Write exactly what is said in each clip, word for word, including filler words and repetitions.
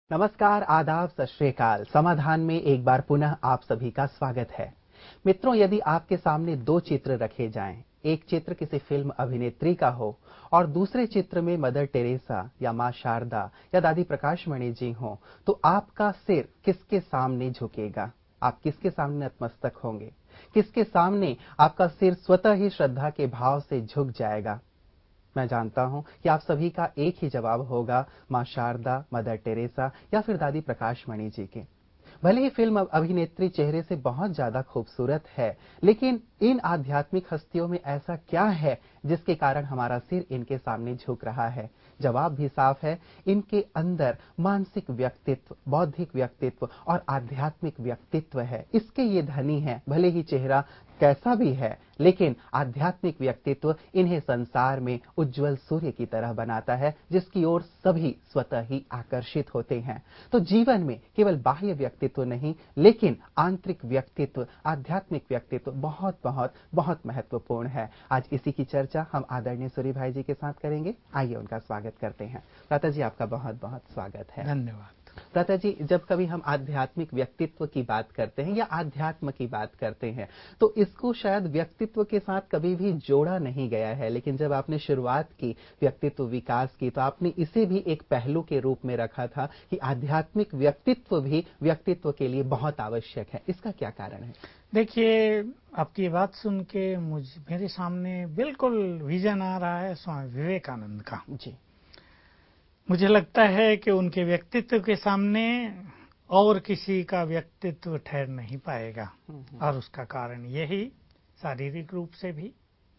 नमस्कार, आदाब, सत श्री अकाल। समाधान में एक बार पुनः आप सभी का स्वागत है। मित्रों, यदि आपके सामने दो चित्र रखे जाएं, एक चित्र किसी फिल्म अभिनेत्री का हो और दूसरे चित्र में मदर टेरेसा या मां शारदा या दादी प्रकाशमणि जी हो, तो आपका सिर किसके सामने झुकेगा? आप किसके सामने नतमस्तक होंगे? किसके सामने आपका सिर स्वतः ही श्रद्धा के भाव से झुक जाएगा? मैं जानता हूं कि आप सभी का एक ही जवाब होगा, मां शारदा, मदर टेरेसा या फिर दादी प्रकाशमणि जी के। भले ही फिल्म अभिनेत्री चेहरे से बहुत ज्यादा खूबसूरत है, लेकिन इन आध्यात्मिक हस्तियों में ऐसा क्या है जिसके कारण हमारा सिर इनके सामने झुक रहा है? जवाब भी साफ है, इनके अंदर मानसिक व्यक्तित्व, बौद्धिक व्यक्तित्व और आध्यात्मिक व्यक्तित्व है। इसके ये धनी है। भले ही चेहरा कैसा भी है, लेकिन आध्यात्मिक व्यक्तित्व इन्हें संसार में उज्जवल सूर्य की तरह बनाता है, जिसकी ओर सभी स्वतः ही आकर्षित होते हैं। तो जीवन में केवल बाह्य व्यक्तित्व नहीं, लेकिन आंतरिक व्यक्तित्व, आध्यात्मिक व्यक्तित्व बहुत बहुत बहुत महत्वपूर्ण है। आज इसी की चर्चा हम आदरणीय सूर्य भाई जी के साथ करेंगे। आइए उनका स्वागत करते हैं। प्रातः जी, आपका बहुत बहुत स्वागत है। धन्यवाद। प्रातः जी, जब कभी हम आध्यात्मिक व्यक्तित्व की बात करते हैं या आध्यात्म की बात करते हैं, तो इसको शायद व्यक्तित्व के साथ कभी भी जोड़ा नहीं गया है, लेकिन जब आपने शुरुआत की व्यक्तित्व विकास की, तो आपने इसे भी एक पहलू के रूप में रखा था कि आध्यात्मिक व्यक्तित्व भी व्यक्तित्व के लिए बहुत आवश्यक है। इसका क्या कारण है? देखिए, आपकी ये बात सुन के मुझ मेरे सामने बिल्कुल विजन आ रहा है स्वामी विवेकानंद का। जी। मुझे लगता है कि उनके व्यक्तित्व के सामने और किसी का व्यक्तित्व ठहर नहीं पाएगा, और उसका कारण यही, शारीरिक रूप से भी,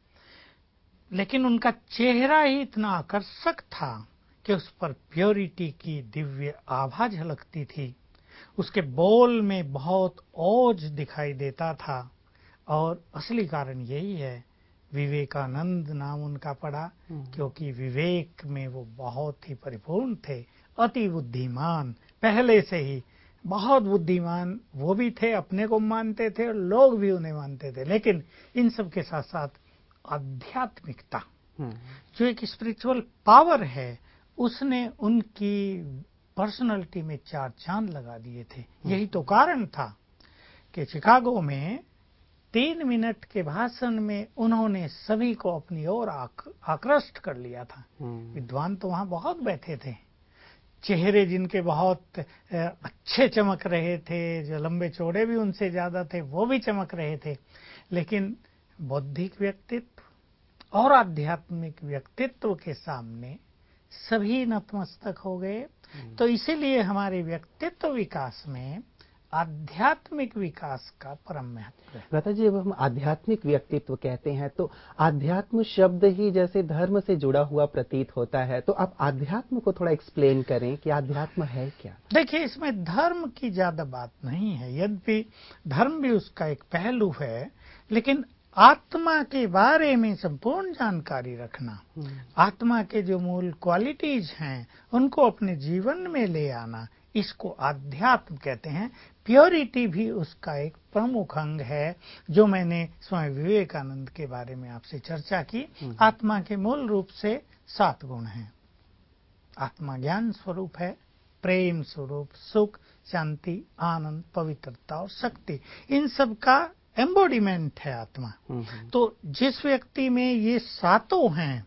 लेकिन उनका चेहरा ही इतना आकर्षक था कि उस पर प्योरिटी की दिव्य आभा झलकती थी। उसके बोल में बहुत ओज दिखाई देता था, और असली कारण यही है, विवेकानंद नाम उनका पड़ा, क्योंकि विवेक में वो बहुत ही परिपूर्ण थे, अति बुद्धिमान, पहले से ही बहुत बुद्धिमान वो भी थे, अपने को मानते थे और लोग भी उन्हें मानते थे। लेकिन इन सब के साथ साथ आध्यात्मिकता, जो एक स्पिरिचुअल पावर है, उसने उनकी पर्सनालिटी में चार चांद लगा दिए थे। यही तो कारण था कि शिकागो में तीन मिनट के भाषण में उन्होंने सभी को अपनी ओर आकृष्ट कर लिया था। विद्वान तो वहां बहुत बैठे थे, चेहरे जिनके बहुत अच्छे चमक रहे थे, जो लंबे चौड़े भी उनसे ज्यादा थे वो भी चमक रहे थे, लेकिन बौद्धिक व्यक्तित्व और आध्यात्मिक व्यक्तित्व के सामने सभी नतमस्तक हो गए। तो इसीलिए हमारे व्यक्तित्व विकास में आध्यात्मिक विकास का परम महत्व है। भ्राता जी, जब हम आध्यात्मिक व्यक्तित्व कहते हैं तो आध्यात्म शब्द ही जैसे धर्म से जुड़ा हुआ प्रतीत होता है, तो आप आध्यात्म को थोड़ा एक्सप्लेन करें कि आध्यात्म है क्या? देखिए, इसमें धर्म की ज्यादा बात नहीं है, यद्यपि धर्म भी उसका एक पहलू है, लेकिन आत्मा के बारे में संपूर्ण जानकारी रखना, आत्मा के जो मूल क्वालिटीज हैं उनको अपने जीवन में ले आना, इसको आध्यात्म कहते हैं। प्योरिटी भी उसका एक प्रमुख अंग है, जो मैंने स्वामी विवेकानंद के बारे में आपसे चर्चा की। आत्मा के मूल रूप से सात गुण हैं। आत्मा ज्ञान स्वरूप है, प्रेम स्वरूप, सुख, शांति, आनंद, पवित्रता और शक्ति, इन सब का एम्बॉडीमेंट है आत्मा। तो जिस व्यक्ति में ये सातों हैं,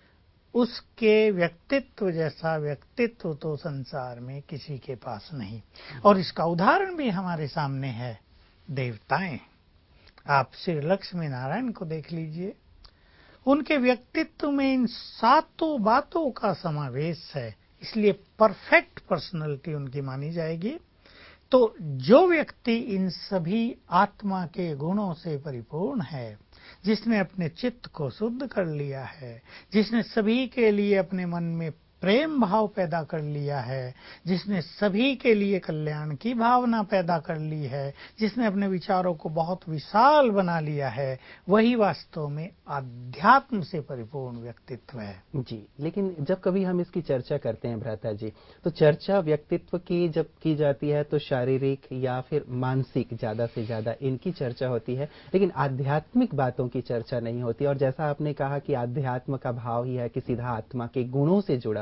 उसके व्यक्तित्व जैसा व्यक्तित्व तो संसार में किसी के पास नहीं। और इसका उदाहरण भी हमारे सामने है, देवताएं। आप श्री लक्ष्मी नारायण को देख लीजिए, उनके व्यक्तित्व में इन सातों बातों का समावेश है, इसलिए परफेक्ट पर्सनैलिटी उनकी मानी जाएगी। तो जो व्यक्ति इन सभी आत्मा के गुणों से परिपूर्ण है, जिसने अपने चित्त को शुद्ध कर लिया है, जिसने सभी के लिए अपने मन में प्रेम भाव पैदा कर लिया है, जिसने सभी के लिए कल्याण की भावना पैदा कर ली है, जिसने अपने विचारों को बहुत विशाल बना लिया है, वही वास्तव में आध्यात्म से परिपूर्ण व्यक्तित्व है। जी, लेकिन जब कभी हम इसकी चर्चा करते हैं भ्राता जी, तो चर्चा व्यक्तित्व की जब की जाती है तो शारीरिक या फिर मानसिक ज्यादा से ज्यादा इनकी चर्चा होती है, लेकिन आध्यात्मिक बातों की चर्चा नहीं होती। और जैसा आपने कहा कि आध्यात्म का भाव ही है कि सीधा आत्मा के गुणों से जुड़ा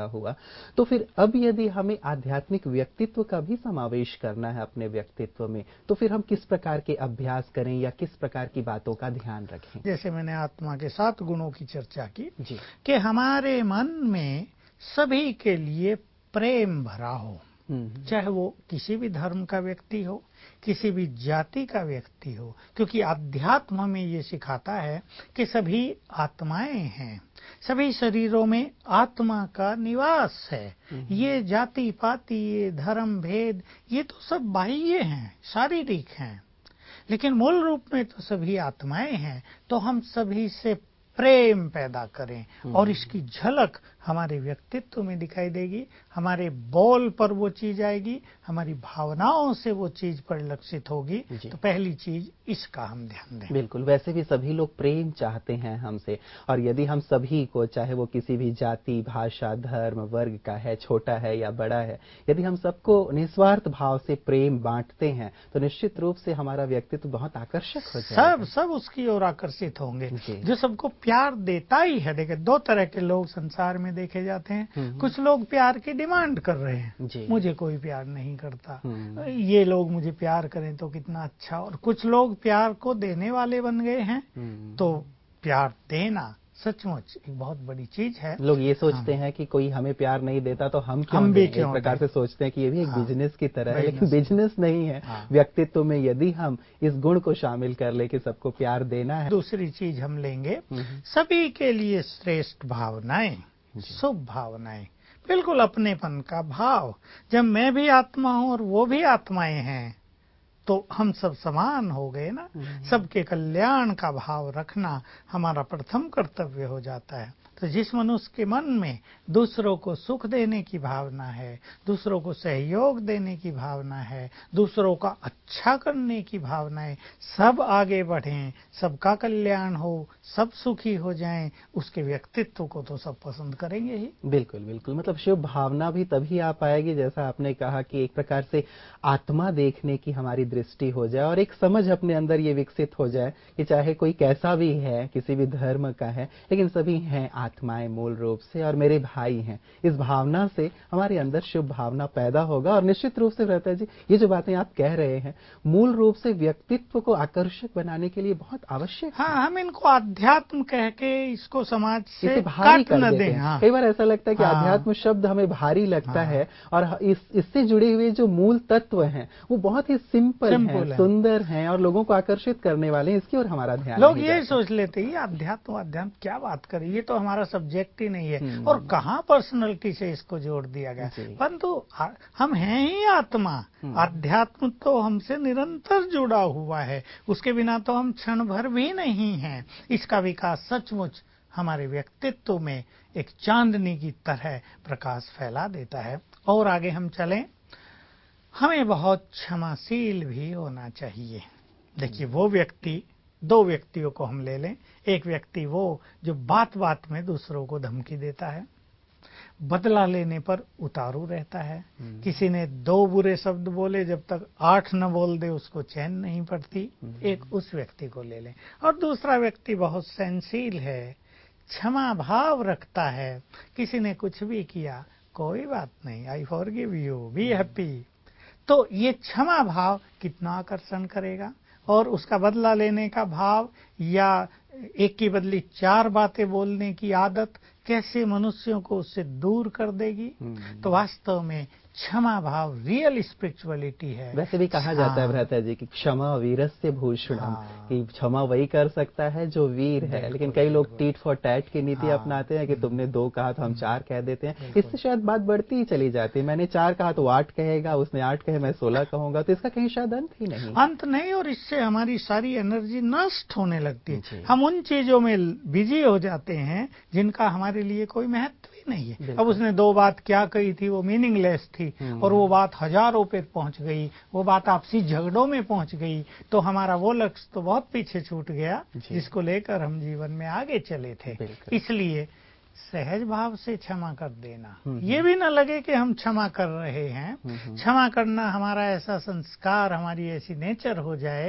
हुआ। तो फिर अब यदि हमें आध्यात्मिक व्यक्तित्व का भी समावेश करना है अपने व्यक्तित्व में, तो फिर हम किस प्रकार के अभ्यास करें या किस प्रकार की बातों का ध्यान रखें? जैसे मैंने आत्मा के सात गुणों की चर्चा की जी। कि हमारे मन में सभी के लिए प्रेम भरा हो, चाहे वो किसी भी धर्म का व्यक्ति हो, किसी भी जाति का व्यक्ति हो, क्योंकि अध्यात्म हमें ये सिखाता है कि सभी आत्माएं हैं, सभी शरीरों में आत्मा का निवास है। ये जाति पाति, ये धर्म भेद, ये तो सब बाह्य हैं, शारीरिक हैं, लेकिन मूल रूप में तो सभी आत्माएं हैं। तो हम सभी से प्रेम पैदा करें और इसकी झलक हमारे व्यक्तित्व में दिखाई देगी, हमारे बोल पर वो चीज आएगी, हमारी भावनाओं से वो चीज परिलक्षित होगी। तो पहली चीज इसका हम ध्यान दें। बिल्कुल, वैसे भी सभी लोग प्रेम चाहते हैं हमसे, और यदि हम सभी को, चाहे वो किसी भी जाति, भाषा, धर्म, वर्ग का है, छोटा है या बड़ा है, यदि हम सबको निस्वार्थ भाव से प्रेम बांटते हैं तो निश्चित रूप से हमारा व्यक्तित्व बहुत आकर्षक हो जाएगा। सब सब उसकी ओर आकर्षित होंगे जो सबको प्यार देता ही है। देखिए, दो तरह के लोग संसार में देखे जाते हैं। कुछ लोग प्यार की डिमांड कर रहे हैं, मुझे कोई प्यार नहीं करता, ये लोग मुझे प्यार करें तो कितना अच्छा। और कुछ लोग प्यार को देने वाले बन गए हैं। तो प्यार देना सचमुच एक बहुत बड़ी चीज है। लोग ये सोचते हाँ। हैं कि कोई हमें प्यार नहीं देता तो हम क्यों हम भी दें? क्यों एक प्रकार से सोचते हैं कि ये भी एक हाँ। बिजनेस की तरह है, लेकिन बिजनेस नहीं है। हाँ। व्यक्तित्व में यदि हम इस गुण को शामिल कर ले कि सबको प्यार देना है। दूसरी चीज हम लेंगे, सभी के लिए श्रेष्ठ भावनाएं, शुभ भावनाएं, बिल्कुल अपनेपन का भाव। जब मैं भी आत्मा हूं और वो भी आत्माएं हैं तो हम सब समान हो गए ना। सबके कल्याण का भाव रखना हमारा प्रथम कर्तव्य हो जाता है। तो जिस मनुष्य के मन में दूसरों को सुख देने की भावना है, दूसरों को सहयोग देने की भावना है, दूसरों का अच्छा करने की भावना है, सब आगे बढ़ें, सबका कल्याण हो, सब सुखी हो जाएं, उसके व्यक्तित्व को तो सब पसंद करेंगे ही। बिल्कुल बिल्कुल, मतलब शुभ भावना भी तभी आ पाएगी जैसा आपने कहा कि एक प्रकार से आत्मा देखने की हमारी दृष्टि हो जाए और एक समझ अपने अंदर ये विकसित हो जाए कि चाहे कोई कैसा भी है, किसी भी धर्म का है, लेकिन सभी हैं आत्माएं मूल रूप से और मेरे भाई हैं। इस भावना से हमारे अंदर शुभ भावना पैदा होगा। और निश्चित रूप से रहता है जी, ये जो बातें आप कह रहे हैं मूल रूप से व्यक्तित्व को आकर्षक बनाने के लिए बहुत आवश्यक है। हाँ, हम इनको अध्यात्म कह के इसको समाज से भारी काट कर न देते दें। हैं। हाँ। कई बार ऐसा लगता है कि हाँ। अध्यात्म शब्द हमें भारी लगता हाँ। है और इस इससे जुड़े हुए जो मूल तत्व हैं वो बहुत ही सिंपल, सिंपल हैं, है। सुंदर हैं और लोगों को आकर्षित करने वाले हैं। इसकी ओर हमारा ध्यान लोग ये सोच लेते हैं अध्यात्म अध्यात्म क्या बात करें, ये तो हमारा सब्जेक्ट ही नहीं है और कहाँ पर्सनैलिटी से इसको जोड़ दिया गया। परंतु हम हैं ही आत्मा, अध्यात्म तो हमसे निरंतर जुड़ा हुआ है, उसके बिना तो हम क्षण भर भी नहीं हैं। इसका विकास सचमुच हमारे व्यक्तित्व में एक चांदनी की तरह प्रकाश फैला देता है। और आगे हम चलें, हमें बहुत क्षमाशील भी होना चाहिए। देखिए, वो व्यक्ति, दो व्यक्तियों को हम ले लें। एक व्यक्ति वो जो बात बात में दूसरों को धमकी देता है, बदला लेने पर उतारू रहता है। किसी ने दो बुरे शब्द बोले, जब तक आठ न बोल दे उसको चैन नहीं पड़ती। एक उस व्यक्ति को ले लें। और दूसरा व्यक्ति बहुत सहनशील है, क्षमा भाव रखता है। किसी ने कुछ भी किया, कोई बात नहीं, I forgive you, be happy. तो ये क्षमा भाव कितना आकर्षण करेगा। और उसका बदला लेने का भाव या एक की बदली चार बातें बोलने की आदत कैसे मनुष्यों को उससे दूर कर देगी। तो वास्तव में क्षमा भाव रियल स्पिरिचुअलिटी है। वैसे भी कहा जाता है भ्राता जी कि क्षमा वीरस्य भूषणम, कि क्षमा वही कर सकता है जो वीर है। लेकिन कई लोग टीट फॉर टैट की नीति अपनाते हैं कि तुमने दो कहा तो हम चार कह देते हैं। इससे शायद बात बढ़ती ही चली जाती है। मैंने चार कहा तो आठ कहेगा, उसने आठ कहे मैं सोलह कहूंगा, तो इसका कहीं शायद अंत ही नहीं अंत नहीं। और इससे हमारी सारी एनर्जी नष्ट होने लगती है। हम उन चीजों में बिजी हो जाते हैं जिनका हमारे लिए कोई महत्व ही नहीं है। अब उसने दो बात क्या कही थी, वो मीनिंगलेस थी और वो बात हजारों पे पहुंच गई, वो बात आपसी झगड़ों में पहुंच गई। तो हमारा वो लक्ष्य तो बहुत पीछे छूट गया जिसको लेकर हम जीवन में आगे चले थे। इसलिए सहज भाव से क्षमा कर देना, ये भी ना लगे कि हम क्षमा कर रहे हैं। क्षमा करना हमारा ऐसा संस्कार, हमारी ऐसी नेचर हो जाए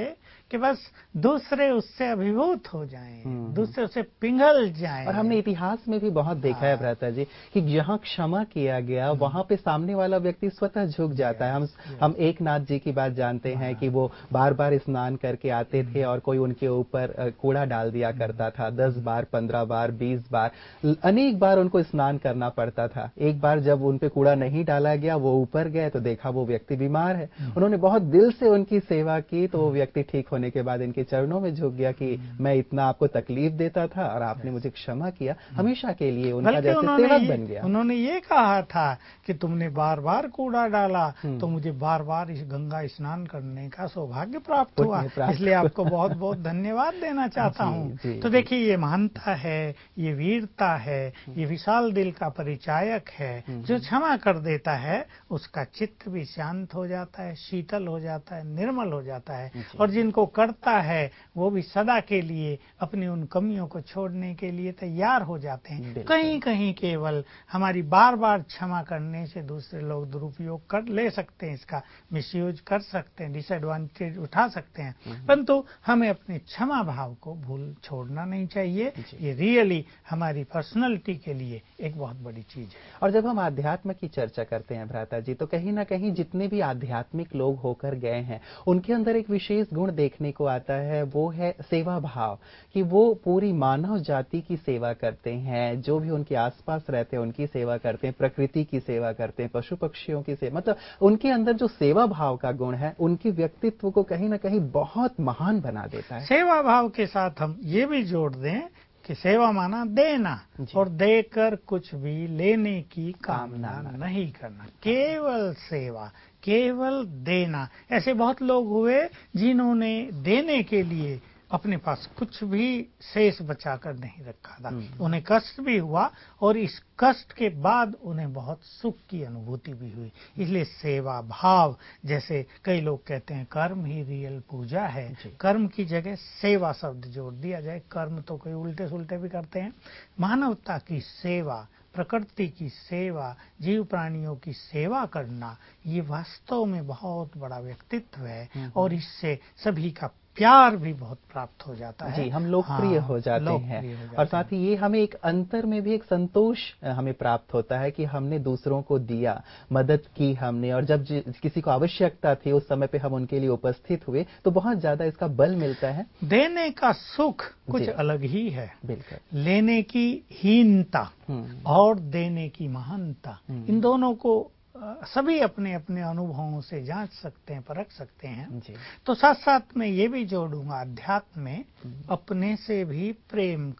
कि बस दूसरे उससे अभिभूत हो जाएं, दूसरे उससे पिघल जाएं। और हमने इतिहास में भी बहुत देखा है भ्राता जी कि जहाँ क्षमा किया गया वहाँ पे सामने वाला व्यक्ति स्वतः झुक जाता है। हम हम एक नाथ जी की बात जानते हैं कि वो बार बार स्नान करके आते थे और कोई उनके ऊपर कूड़ा डाल दिया करता था। दस बार, पंद्रह बार, बीस बार, अनेक बार उनको स्नान करना पड़ता था। एक बार जब उन पे कूड़ा नहीं डाला गया, वो ऊपर गए तो देखा वो व्यक्ति बीमार है। उन्होंने बहुत दिल से उनकी सेवा की तो वो व्यक्ति ठीक होने के बाद इनके चरणों में झुक गया कि मैं इतना आपको तकलीफ देता था और आपने मुझे क्षमा किया। हमेशा के लिए उनका जैसे सेवक बन गया। उन्होंने ये कहा था कि तुमने बार बार कूड़ा डाला तो मुझे बार बार इस गंगा स्नान करने का सौभाग्य प्राप्त हुआ, इसलिए आपको बहुत बहुत धन्यवाद देना चाहता हूँ। तो देखिए, ये महानता है, ये वीरता है, ये विशाल दिल का परिचायक है। जो क्षमा कर देता है उसका चित्त भी शांत हो जाता है, शीतल हो जाता है, निर्मल हो जाता है, और जिनको करता है वो भी सदा के लिए अपनी उन कमियों को छोड़ने के लिए तैयार हो जाते हैं। कहीं कहीं केवल हमारी बार बार क्षमा करने से दूसरे लोग दुरुपयोग कर ले सकते हैं, इसका मिसयूज कर सकते हैं, डिसएडवांटेज उठा सकते हैं, परंतु हमें अपने क्षमा भाव को भूल छोड़ना नहीं चाहिए। ये रियली हमारी पर्सनैलिटी के लिए एक बहुत बड़ी चीज है। और जब हम आध्यात्म की चर्चा करते हैं भ्राता जी, तो कहीं ना कहीं जितने भी आध्यात्मिक लोग होकर गए हैं उनके अंदर एक विशेष गुण देखने को आता है, वो है सेवा भाव, कि वो पूरी मानव जाति की सेवा करते हैं, जो भी उनके आसपास रहते हैं उनकी सेवा करते हैं, प्रकृति की सेवा करते हैं, पशु पक्षियों की सेवा, मतलब उनके अंदर जो सेवा भाव का गुण है उनकी व्यक्तित्व को कहीं ना कहीं बहुत महान बना देता है। सेवा भाव के साथ हम ये भी जोड़ दें कि सेवा माना देना, और देकर कुछ भी लेने की कामना नहीं करना, केवल सेवा, केवल देना। ऐसे बहुत लोग हुए जिन्होंने देने के लिए अपने पास कुछ भी शेष बचाकर नहीं रखा था। उन्हें कष्ट भी हुआ और इस कष्ट के बाद उन्हें बहुत सुख की अनुभूति भी हुई। इसलिए सेवा भाव, जैसे कई लोग कहते हैं कर्म ही रियल पूजा है, कर्म की जगह सेवा शब्द जोड़ दिया जाए। कर्म तो कोई उल्टे सुल्टे भी करते हैं, मानवता की सेवा, प्रकृति की सेवा, जीव प्राणियों की सेवा करना, ये वास्तव में बहुत बड़ा व्यक्तित्व है, और इससे सभी का प्यार भी बहुत प्राप्त हो जाता है। जी, हम लोकप्रिय हाँ, हो जाते हैं, और साथ ही ये हमें एक अंतर में भी एक संतोष हमें प्राप्त होता है कि हमने दूसरों को दिया, मदद की हमने, और जब किसी को आवश्यकता थी उस समय पे हम उनके लिए उपस्थित हुए, तो बहुत ज्यादा इसका बल मिलता है। देने का सुख कुछ अलग ही है, बिल्कुल। लेने की हीनता और देने की महानता, इन दोनों को सभी अपने अपने अनुभवों से जांच सकते हैं, परख सकते हैं। जी। तो साथ साथ मैं ये भी जोड़ूंगा, अध्यात्म में अपने से भी प्रेम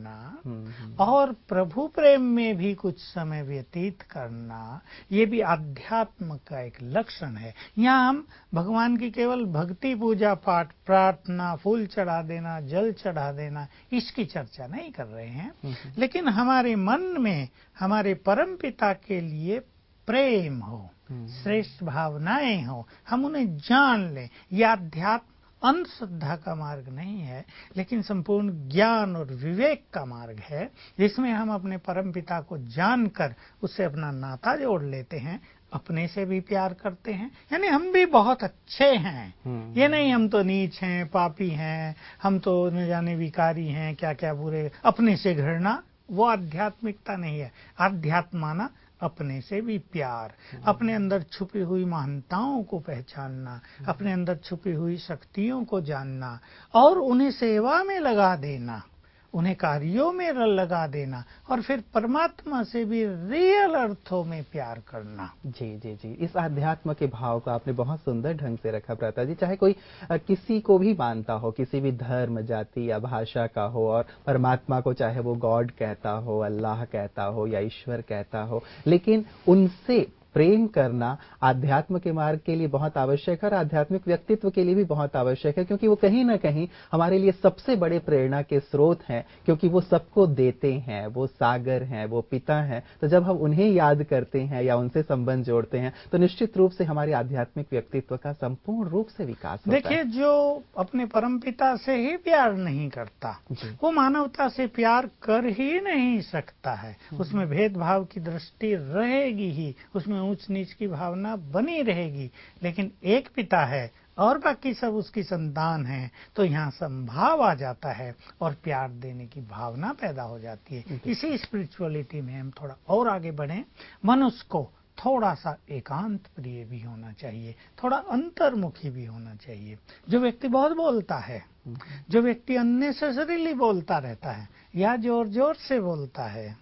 करना और प्रभु प्रेम में भी कुछ समय व्यतीत करना, ये भी अध्यात्म का एक लक्षण है। यहाँ हम भगवान की केवल भक्ति, पूजा पाठ, प्रार्थना, फूल चढ़ा देना, जल चढ़ा देना, इसकी चर्चा नहीं कर रहे हैं, लेकिन हमारे मन में हमारे परम पिता के लिए प्रेम हो, श्रेष्ठ भावनाएं हो, हम उन्हें जान लें। यह अध्यात्म अंधश्रद्धा का मार्ग नहीं है, लेकिन संपूर्ण ज्ञान और विवेक का मार्ग है, जिसमें हम अपने परम पिता को जानकर उससे अपना नाता जोड़ लेते हैं, अपने से भी प्यार करते हैं, यानी हम भी बहुत अच्छे हैं। ये नहीं हम तो नीच हैं, पापी हैं, हम तो न जाने विकारी हैं, क्या क्या बुरे, अपने से घृणा, वो आध्यात्मिकता नहीं है। आध्यात्म माना अपने से भी प्यार, अपने अंदर छुपी हुई महानताओं को पहचानना, अपने अंदर छुपी हुई शक्तियों को जानना और उन्हें सेवा में लगा देना, उन्हें कार्यों में लगा देना, और फिर परमात्मा से भी रियल अर्थों में प्यार करना। जी जी जी, इस आध्यात्म के भाव को आपने बहुत सुंदर ढंग से रखा भ्राता जी। चाहे कोई किसी को भी मानता हो, किसी भी धर्म, जाति या भाषा का हो, और परमात्मा को चाहे वो गॉड कहता हो, अल्लाह कहता हो या ईश्वर कहता हो, लेकिन उनसे प्रेम करना आध्यात्म के मार्ग के लिए बहुत आवश्यक है और आध्यात्मिक व्यक्तित्व के लिए भी बहुत आवश्यक है, क्योंकि वो कहीं ना कहीं हमारे लिए सबसे बड़े प्रेरणा के स्रोत हैं, क्योंकि वो सबको देते हैं, वो सागर हैं, वो पिता हैं। तो जब हम उन्हें याद करते हैं या उनसे संबंध जोड़ते हैं तो निश्चित रूप से हमारे आध्यात्मिक व्यक्तित्व का संपूर्ण रूप से विकास होता है। देखिए, जो अपने परम पिता से ही प्यार नहीं करता वो मानवता से प्यार कर ही नहीं सकता है। उसमें भेदभाव की दृष्टि रहेगी ही, उसमें ऊंच नीच की भावना बनी रहेगी। लेकिन एक पिता है, और बाकी सब उसकी संतान है, तो यहाँ संभाव आ जाता है और प्यार देने की भावना पैदा हो जाती है। इसी स्पिरिचुअलिटी में हम थोड़ा और आगे बढ़ें। मनुष्य को थोड़ा सा एकांत प्रिय भी होना चाहिए, थोड़ा अंतर्मुखी भी होना चाहिए। जो व्यक्ति बहुत बोलता है, जो व्यक्ति अननेसेसरीली बोलता रहता है या जोर जोर से बोलता है,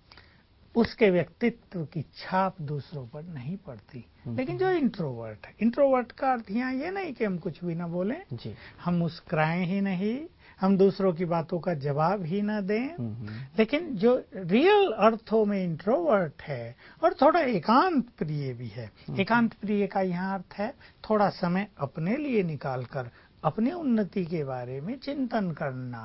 उसके व्यक्तित्व की छाप दूसरों पर नहीं पड़ती। लेकिन जो इंट्रोवर्ट है, इंट्रोवर्ट का अर्थ यहाँ ये नहीं कि हम कुछ भी ना बोलें जी। हम मुस्कुराएं ही नहीं, हम दूसरों की बातों का जवाब ही ना दें, लेकिन जो रियल अर्थों में इंट्रोवर्ट है और थोड़ा एकांत प्रिय भी है। एकांत प्रिय का यहाँ अर्थ है थोड़ा समय अपने लिए निकालकर अपनी उन्नति के बारे में चिंतन करना,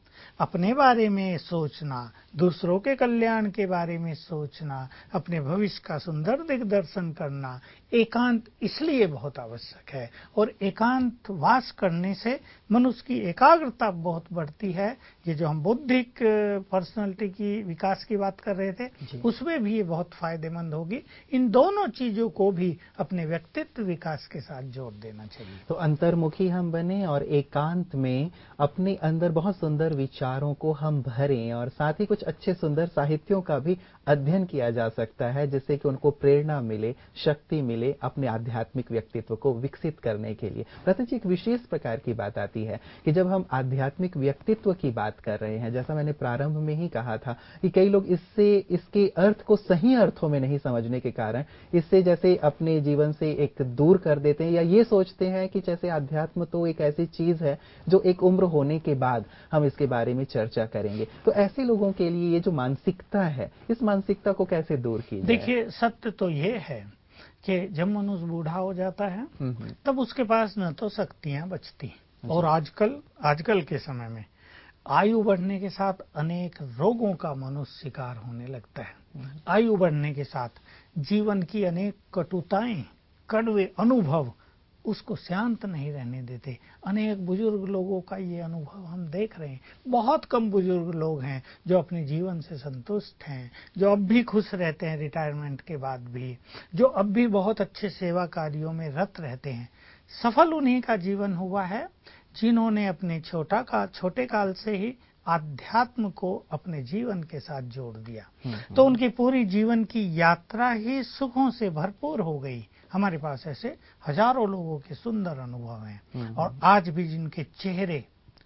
अपने बारे में सोचना, दूसरों के कल्याण के बारे में सोचना, अपने भविष्य का सुंदर दिग्दर्शन करना। एकांत इसलिए बहुत आवश्यक है, और एकांत वास करने से मनुष्य की एकाग्रता बहुत बढ़ती है। ये जो हम बौद्धिक पर्सनालिटी की विकास की बात कर रहे थे, उसमें भी ये बहुत फायदेमंद होगी। इन दोनों चीजों को भी अपने व्यक्तित्व विकास के साथ जोड़ देना चाहिए। तो अंतर्मुखी हम बने और एकांत में अपने अंदर बहुत सुंदर विचारों को हम भरें, और साथ ही कुछ अच्छे सुंदर साहित्यों का भी अध्ययन किया जा सकता है, जिससे कि उनको प्रेरणा मिले, शक्ति मिले अपने आध्यात्मिक व्यक्तित्व को विकसित करने के लिए। रतन जी, एक विशेष प्रकार की बात आती है कि जब हम आध्यात्मिक व्यक्तित्व की बात कर रहे हैं, जैसा मैंने प्रारंभ में ही कहा था कि कई लोग इससे इसके अर्थ को सही अर्थों में नहीं समझने के कारण इससे जैसे अपने जीवन से एक दूर कर देते हैं, या ये सोचते हैं कि जैसे अध्यात्म तो एक ऐसी चीज है जो एक उम्र होने के बाद हम इसके बारे में चर्चा करेंगे। तो ऐसे लोगों के लिए ये जो मानसिकता है, इस मानसिकता को कैसे दूर की जाए? देखिए, सत्य तो ये है कि जब मनुष्य बूढ़ा हो जाता है तब उसके पास न तो शक्तियां बचती, और आजकल आजकल के समय में आयु बढ़ने के साथ अनेक रोगों का मनुष्य शिकार होने लगता है। आयु बढ़ने के साथ जीवन की अनेक कटुताएं, कड़वे अनुभव उसको शांत नहीं रहने देते। अनेक बुजुर्ग लोगों का ये अनुभव हम देख रहे हैं। बहुत कम बुजुर्ग लोग हैं जो अपने जीवन से संतुष्ट हैं, जो अब भी खुश रहते हैं रिटायरमेंट के बाद भी, जो अब भी बहुत अच्छे सेवा कार्यों में रत रहते हैं। सफल उन्हीं का जीवन हुआ है जिन्होंने अपने छोटा का छोटे काल से ही आध्यात्म को अपने जीवन के साथ जोड़ दिया। तो उनकी पूरी जीवन की यात्रा ही सुखों से भरपूर हो गई। हमारे पास ऐसे हजारों लोगों के सुंदर अनुभव हैं, और आज भी जिनके चेहरे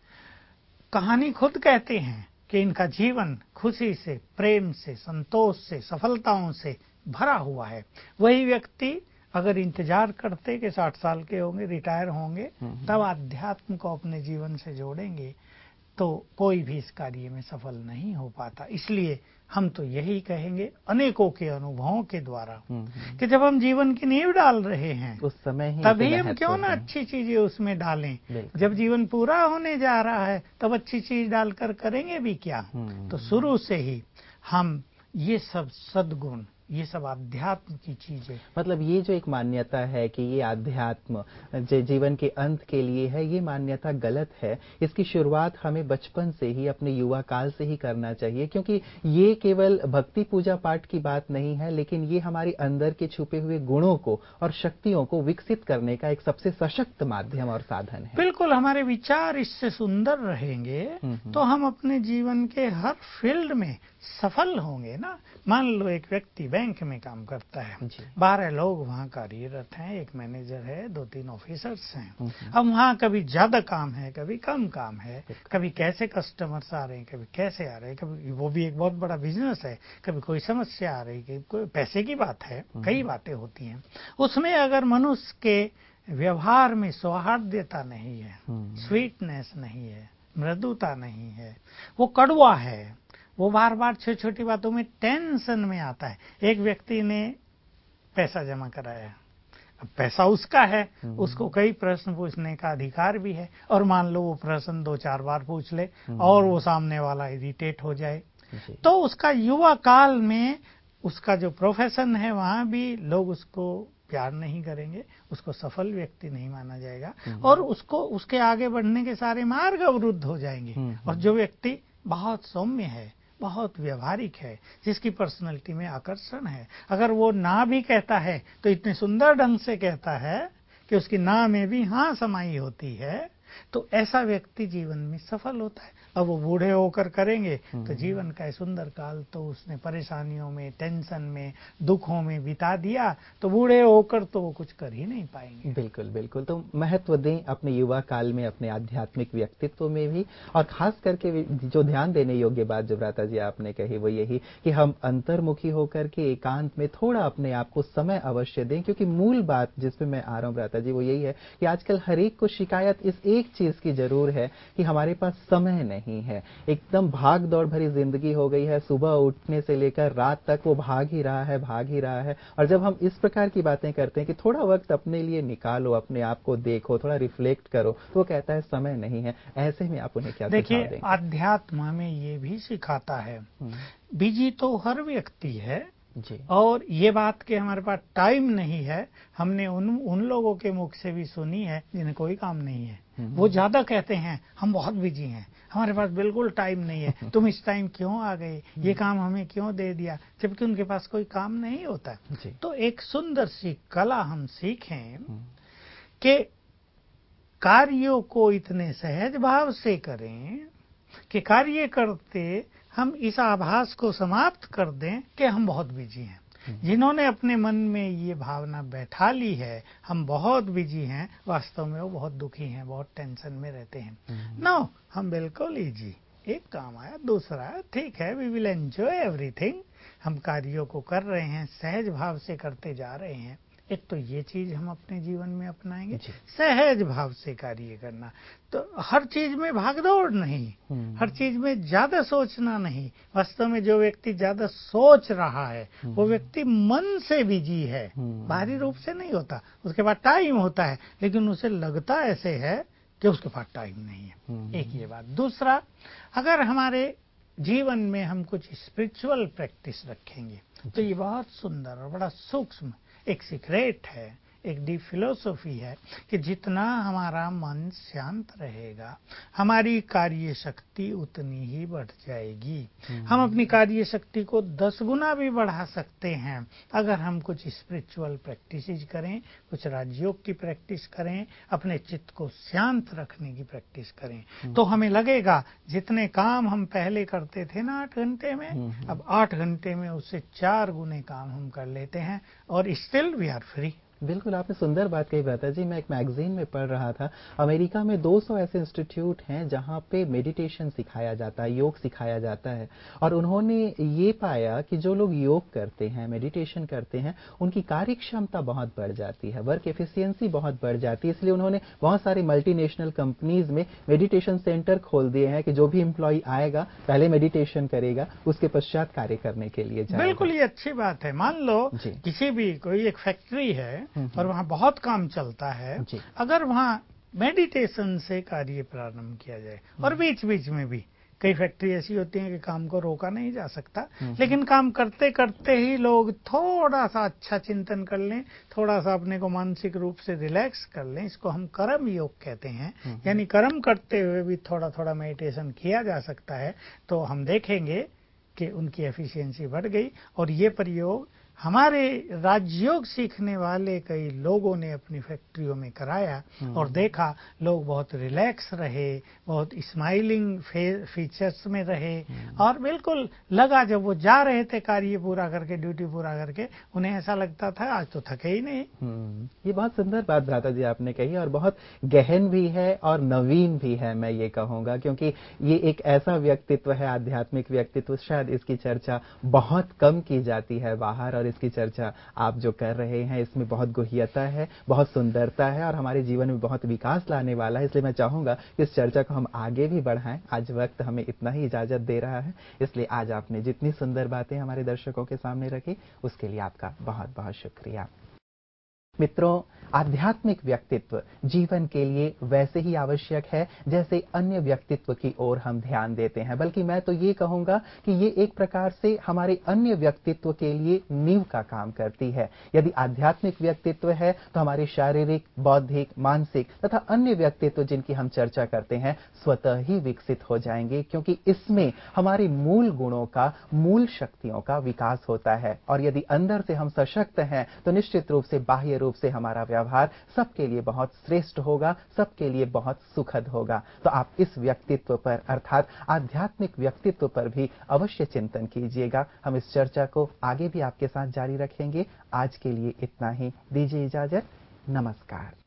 कहानी खुद कहते हैं कि इनका जीवन खुशी से, प्रेम से, संतोष से, सफलताओं से भरा हुआ है। वही व्यक्ति अगर इंतजार करते कि साठ साल के होंगे, रिटायर होंगे, तब आध्यात्म को अपने जीवन से जोड़ेंगे, तो कोई भी इस कार्य में सफल नहीं हो पाता। इसलिए हम तो यही कहेंगे अनेकों के अनुभवों के द्वारा कि जब हम जीवन की नींव डाल रहे हैं उस समय ही तभी हम क्यों ना अच्छी चीजें उसमें डालें। जब जीवन पूरा होने जा रहा है तब अच्छी चीज डालकर करेंगे भी क्या। तो शुरू से ही हम ये सब सद्गुण, ये सब आध्यात्म की चीजें, मतलब ये जो एक मान्यता है कि ये आध्यात्म जीवन के अंत के लिए है, ये मान्यता गलत है। इसकी शुरुआत हमें बचपन से ही, अपने युवा काल से ही करना चाहिए, क्योंकि ये केवल भक्ति पूजा पाठ की बात नहीं है, लेकिन ये हमारे अंदर के छुपे हुए गुणों को और शक्तियों को विकसित करने का एक सबसे सशक्त माध्यम और साधन है। बिल्कुल, हमारे विचार इससे सुंदर रहेंगे तो हम अपने जीवन के हर फील्ड में सफल होंगे ना। मान लो एक व्यक्ति बैंक में काम करता है, बारह लोग वहाँ कार्यरत हैं, एक मैनेजर है, दो तीन ऑफिसर्स हैं। अब वहाँ कभी ज्यादा काम है, कभी कम काम है, कभी कैसे कस्टमर्स आ रहे हैं, कभी कैसे आ रहे हैं, कभी वो भी एक बहुत बड़ा बिजनेस है, कभी कोई समस्या आ रही है, कोई पैसे की बात है, कई बातें होती हैं। उसमें अगर मनुष्य के व्यवहार में सौहार्द्यता नहीं है, स्वीटनेस नहीं है, मृदुता नहीं है, वो कड़वा है, वो बार बार छोटी छोटी बातों में टेंशन में आता है। एक व्यक्ति ने पैसा जमा कराया, अब पैसा उसका है, उसको कई प्रश्न पूछने का अधिकार भी है, और मान लो वो प्रश्न दो चार बार पूछ ले और वो सामने वाला इरिटेट हो जाए, तो उसका युवा काल में उसका जो प्रोफेशन है वहां भी लोग उसको प्यार नहीं करेंगे, उसको सफल व्यक्ति नहीं माना जाएगा, और उसको उसके आगे बढ़ने के सारे मार्ग अवरुद्ध हो जाएंगे। और जो व्यक्ति बहुत सौम्य है, बहुत व्यवहारिक है, जिसकी पर्सनैलिटी में आकर्षण है, अगर वो ना भी कहता है तो इतने सुंदर ढंग से कहता है कि उसकी ना में भी हाँ समाई होती है, तो ऐसा व्यक्ति जीवन में सफल होता है। अब वो बूढ़े होकर करेंगे तो जीवन का सुंदर काल तो उसने परेशानियों में, टेंशन में, दुखों में बिता दिया, तो बूढ़े होकर तो वो कुछ कर ही नहीं पाएंगे। बिल्कुल बिल्कुल। तो महत्व दें अपने युवा काल में अपने आध्यात्मिक व्यक्तित्व में भी, और खास करके जो ध्यान देने योग्य बात जो भ्राता जी आपने कही वो यही कि हम अंतर्मुखी होकर के एकांत में थोड़ा अपने आप को समय अवश्य दें, क्योंकि मूल बात जिस पे मैं आ रहा हूँ भ्राता जी वो यही है कि आजकल हर एक को शिकायत इस एक चीज की जरूर है कि हमारे पास समय नहीं है। एकदम भाग दौड़ भरी जिंदगी हो गई है, सुबह उठने से लेकर रात तक वो भाग ही रहा है भाग ही रहा है। और जब हम इस प्रकार की बातें करते हैं कि थोड़ा वक्त अपने लिए निकालो, अपने आप को देखो, थोड़ा रिफ्लेक्ट करो, तो वो कहता है समय नहीं है। ऐसे में आप उन्हें क्या सुझाव देंगे? देखिए, अध्यात्म हमें ये भी सिखाता है, बिजी तो हर व्यक्ति है जी। और ये बात कि हमारे पास टाइम नहीं है, हमने उन उन लोगों के मुख से भी सुनी है जिन्हें कोई काम नहीं है। वो ज्यादा कहते हैं हम बहुत बिजी हैं, हमारे पास बिल्कुल टाइम नहीं है, तुम इस टाइम क्यों आ गए, ये काम हमें क्यों दे दिया, जबकि उनके पास कोई काम नहीं होता। तो एक सुंदर सी कला हम सीखें कि कार्यों को इतने सहज भाव से करें कि कार्य करते हम इस आभास को समाप्त कर दें कि हम बहुत बिजी हैं। जिन्होंने अपने मन में ये भावना बैठा ली है हम बहुत बिजी हैं, वास्तव में वो बहुत दुखी हैं, बहुत टेंशन में रहते हैं। नो, हम बिल्कुल इजी, एक काम आया दूसरा, ठीक है, वी विल एंजॉय एवरीथिंग। हम कार्यों को कर रहे हैं, सहज भाव से करते जा रहे हैं। एक तो ये चीज हम अपने जीवन में अपनाएंगे, सहज भाव से कार्य करना। तो हर चीज में भागदौड़ नहीं, हर चीज में ज्यादा सोचना नहीं। वास्तव में जो व्यक्ति ज्यादा सोच रहा है वो व्यक्ति मन से बिजी है, बाहरी रूप से नहीं होता। उसके पास टाइम होता है लेकिन उसे लगता ऐसे है कि उसके पास टाइम नहीं है। एक ये बात। दूसरा, अगर हमारे जीवन में हम कुछ स्पिरिचुअल प्रैक्टिस रखेंगे तो ये बहुत सुंदर और बड़ा सूक्ष्म एक सीक्रेट है, एक डीप फिलोसॉफी है कि जितना हमारा मन शांत रहेगा हमारी कार्य शक्ति उतनी ही बढ़ जाएगी। हम अपनी कार्य शक्ति को दस गुना भी बढ़ा सकते हैं अगर हम कुछ स्पिरिचुअल प्रैक्टिसेस करें, कुछ राजयोग की प्रैक्टिस करें, अपने चित्त को शांत रखने की प्रैक्टिस करें। तो हमें लगेगा जितने काम हम पहले करते थे ना आठ घंटे में, अब आठ घंटे में उससे चार गुने काम हम कर लेते हैं और स्टिल वी आर फ्री। बिल्कुल, आपने सुंदर बात कही भ्राता जी। मैं एक मैगजीन में पढ़ रहा था, अमेरिका में दो सौ ऐसे इंस्टीट्यूट हैं जहां पे मेडिटेशन सिखाया जाता है, योग सिखाया जाता है। और उन्होंने ये पाया कि जो लोग योग करते हैं, मेडिटेशन करते हैं, उनकी कार्य क्षमता बहुत बढ़ जाती है, वर्क एफिशिएंसी बहुत बढ़ जाती है। इसलिए उन्होंने बहुत सारी मल्टीनेशनल कंपनीज में मेडिटेशन सेंटर खोल दिए हैं कि जो भी एम्प्लॉय आएगा पहले मेडिटेशन करेगा, उसके पश्चात कार्य करने के लिए जाएगा। बिल्कुल, ये अच्छी बात है। मान लो किसी भी कोई एक फैक्ट्री है और वहाँ बहुत काम चलता है, अगर वहाँ मेडिटेशन से कार्य प्रारंभ किया जाए, और बीच बीच में भी कई फैक्ट्री ऐसी होती हैं कि काम को रोका नहीं जा सकता, लेकिन काम करते करते ही लोग थोड़ा सा अच्छा चिंतन कर लें, थोड़ा सा अपने को मानसिक रूप से रिलैक्स कर लें, इसको हम कर्म योग कहते हैं। यानी कर्म करते हुए भी थोड़ा थोड़ा मेडिटेशन किया जा सकता है, तो हम देखेंगे कि उनकी एफिशिएंसी बढ़ गई। और ये प्रयोग हमारे राजयोग सीखने वाले कई लोगों ने अपनी फैक्ट्रियों में कराया और देखा लोग बहुत रिलैक्स रहे, बहुत स्माइलिंग फीचर्स में रहे, और बिल्कुल लगा जब वो जा रहे थे कार्य पूरा करके, ड्यूटी पूरा करके, उन्हें ऐसा लगता था आज तो थके ही नहीं। ये बहुत सुंदर बात भ्राता जी आपने कही, और बहुत गहन भी है और नवीन भी है, मैं ये कहूँगा, क्योंकि ये एक ऐसा व्यक्तित्व है, आध्यात्मिक व्यक्तित्व, शायद इसकी चर्चा बहुत कम की जाती है बाहर, और इसकी चर्चा आप जो कर रहे हैं इसमें बहुत गुह्यता है, बहुत सुंदरता है, और हमारे जीवन में बहुत विकास लाने वाला है। इसलिए मैं चाहूंगा कि इस चर्चा को हम आगे भी बढ़ाएं। आज वक्त हमें इतना ही इजाजत दे रहा है, इसलिए आज आपने जितनी सुंदर बातें हमारे दर्शकों के सामने रखी उसके लिए आपका बहुत बहुत शुक्रिया। मित्रों, आध्यात्मिक व्यक्तित्व जीवन के लिए वैसे ही आवश्यक है जैसे अन्य व्यक्तित्व की ओर हम ध्यान देते हैं, बल्कि मैं तो ये कहूंगा कि ये एक प्रकार से हमारे अन्य व्यक्तित्व के लिए नींव का काम करती है। यदि आध्यात्मिक व्यक्तित्व है तो हमारे शारीरिक, बौद्धिक, मानसिक तथा अन्य व्यक्तित्व जिनकी हम चर्चा करते हैं स्वतः ही विकसित हो जाएंगे, क्योंकि इसमें हमारे मूल गुणों का, मूल शक्तियों का विकास होता है। और यदि अंदर से हम सशक्त हैं तो निश्चित रूप से बाह्य रूप से हमारा व्यवहार सबके लिए बहुत श्रेष्ठ होगा, सबके लिए बहुत सुखद होगा। तो आप इस व्यक्तित्व पर अर्थात आध्यात्मिक व्यक्तित्व पर भी अवश्य चिंतन कीजिएगा। हम इस चर्चा को आगे भी आपके साथ जारी रखेंगे। आज के लिए इतना ही, दीजिए इजाजत, नमस्कार।